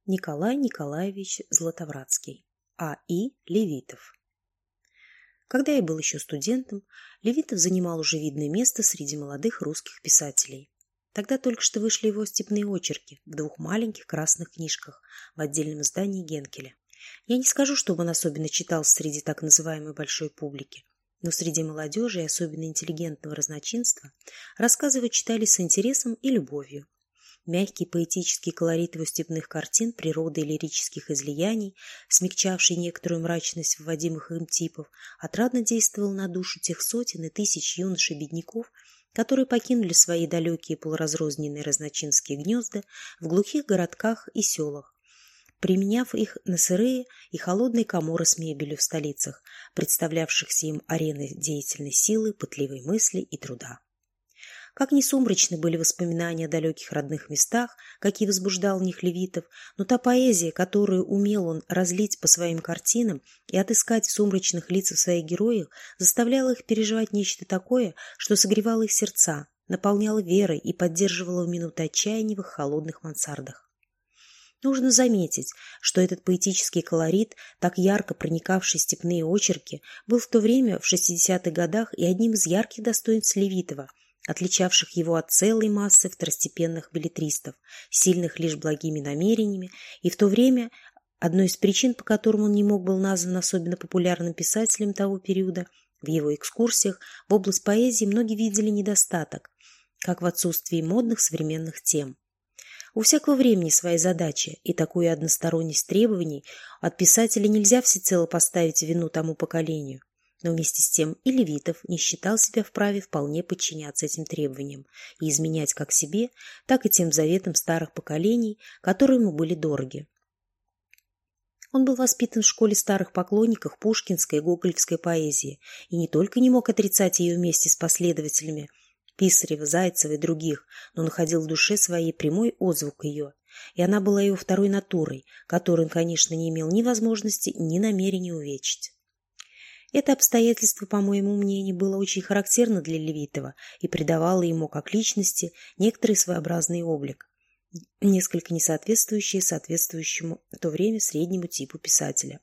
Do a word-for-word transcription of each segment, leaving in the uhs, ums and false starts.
Николай Николаевич Златовратский, А И Левитов. Когда я был еще студентом, Левитов занимал уже видное место среди молодых русских писателей. Тогда только что вышли его степные очерки в двух маленьких красных книжках в отдельном издании Генкеля. Я не скажу, чтобы он особенно читался среди так называемой большой публики, но среди молодежи и особенно интеллигентного разночинства рассказы его читали с интересом и любовью. Мягкий поэтический колорит его степных картин, природы и лирических излияний, смягчавший некоторую мрачность вводимых им типов, отрадно действовал на душу тех сотен и тысяч юношей-бедняков, которые покинули свои далекие полуразрозненные разночинские гнезда в глухих городках и селах, применяв их на сырые и холодные каморы с мебелью в столицах, представлявшихся им ареной деятельной силы, пытливой мысли и труда. Как ни сумрачны были воспоминания о далеких родных местах, какие возбуждал в них Левитов, но та поэзия, которую умел он разлить по своим картинам и отыскать в сумрачных лицах своих героев, заставляла их переживать нечто такое, что согревало их сердца, наполняло верой и поддерживало в минуты отчаяния в их холодных мансардах. Нужно заметить, что этот поэтический колорит, так ярко проникавший в степные очерки, был в то время, в шестидесятых годах, и одним из ярких достоинств Левитова, отличавших его от целой массы второстепенных беллетристов, сильных лишь благими намерениями, и в то время одной из причин, по которым он не мог был назван особенно популярным писателем того периода, в его экскурсиях в область поэзии многие видели недостаток, как в отсутствии модных современных тем. У всякого времени свои задачи, и такую односторонность требований от писателя нельзя всецело поставить в вину тому поколению. Но вместе с тем и Левитов не считал себя вправе вполне подчиняться этим требованиям и изменять как себе, так и тем заветам старых поколений, которые ему были дороги. Он был воспитан в школе старых поклонников пушкинской и гоголевской поэзии и не только не мог отрицать ее вместе с последователями Писарева, Зайцева и других, но находил в душе своей прямой отзвук ее, и она была его второй натурой, которую он, конечно, не имел ни возможности, ни намерения увечить. Это обстоятельство, по моему мнению, было очень характерно для Левитова и придавало ему, как личности, некоторый своеобразный облик, несколько не соответствующий соответствующему в то время среднему типу писателя.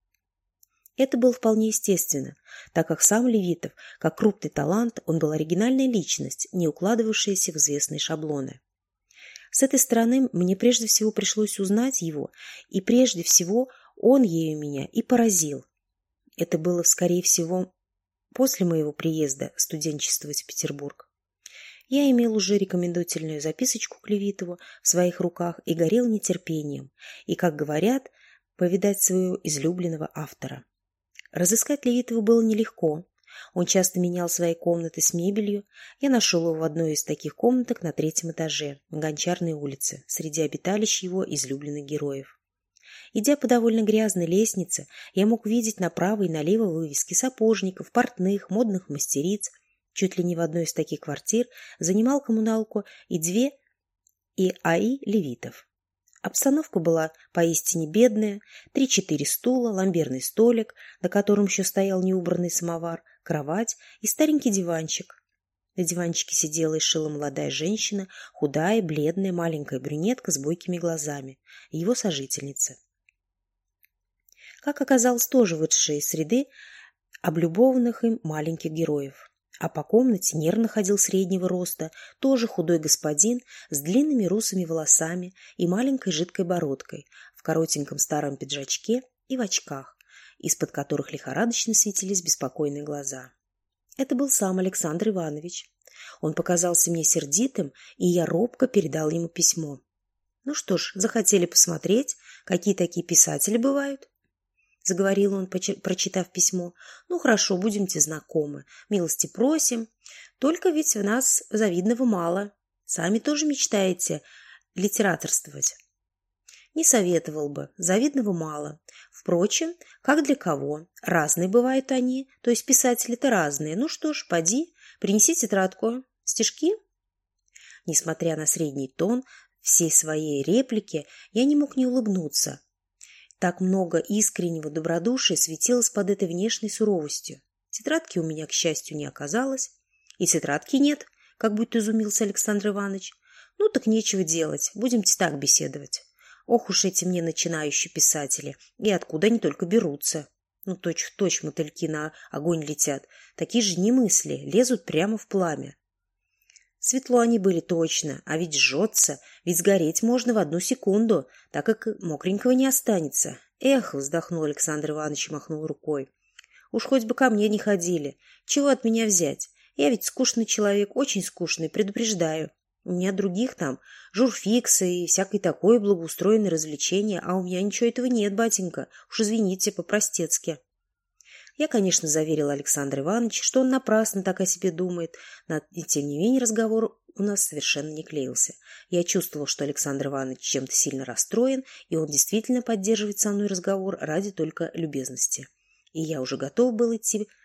Это было вполне естественно, так как сам Левитов, как крупный талант, он был оригинальная личность, не укладывавшаяся в известные шаблоны. С этой стороны мне прежде всего пришлось узнать его, и прежде всего он ею меня и поразил. Это было, скорее всего, после моего приезда студенчествовать в Петербург. Я имел уже рекомендательную записочку к Левитову в своих руках и горел нетерпением, и, как говорят, повидать своего излюбленного автора. Разыскать Левитова было нелегко. Он часто менял свои комнаты с мебелью. Я нашел его в одной из таких комнаток на третьем этаже, на Гончарной улице, среди обиталищ его излюбленных героев. Идя по довольно грязной лестнице, я мог видеть направо и налево вывески сапожников, портных, модных мастериц. Чуть ли не в одной из таких квартир занимал коммуналку и две и А И Левитов. Обстановка была поистине бедная: три-четыре стула, ламберный столик, на котором еще стоял неубранный самовар, кровать и старенький диванчик. На диванчике сидела и шила молодая женщина, худая, бледная, маленькая брюнетка с бойкими глазами, его сожительница. Как оказалось, тоже вышедшая из среды облюбованных им маленьких героев. А по комнате нервно ходил среднего роста, тоже худой господин с длинными русыми волосами и маленькой жидкой бородкой, в коротеньком старом пиджачке и в очках, из-под которых лихорадочно светились беспокойные глаза. Это был сам Александр Иванович. Он показался мне сердитым, и я робко передал ему письмо. «Ну что ж, захотели посмотреть, какие такие писатели бывают?» — заговорил он, прочитав письмо. «Ну, хорошо, будемте знакомы. Милости просим. Только ведь в нас завидного мало. Сами тоже мечтаете литераторствовать?» «Не советовал бы. Завидного мало. Впрочем, как для кого. Разные бывают они, то есть писатели-то разные. Ну что ж, поди, принеси тетрадку. Стишки?» Несмотря на средний тон всей своей реплики, я не мог не улыбнуться. Так много искреннего добродушия светилось под этой внешней суровостью. Тетрадки у меня, к счастью, не оказалось. «И тетрадки нет», как будто изумился Александр Иванович. «Ну так нечего делать, будемте так беседовать». Ох уж эти мне начинающие писатели, и откуда они только берутся. Ну, точь-в-точь мотыльки на огонь летят. Такие же немысли, лезут прямо в пламя. Светло они были точно, а ведь жжется, ведь сгореть можно в одну секунду, так как мокренького не останется. Эх, вздохнул Александр Иванович и махнул рукой. Уж хоть бы ко мне не ходили. Чего от меня взять? Я ведь скучный человек, очень скучный, предупреждаю. У меня других там журфиксы и всякое такое благоустроенное развлечение, а у меня ничего этого нет, батенька. Уж извините, по-простецки. Я, конечно, заверила Александра Ивановича, что он напрасно так о себе думает, но тем не менее разговор у нас совершенно не клеился. Я чувствовала, что Александр Иванович чем-то сильно расстроен, и он действительно поддерживает со мной разговор ради только любезности. И я уже готова была идти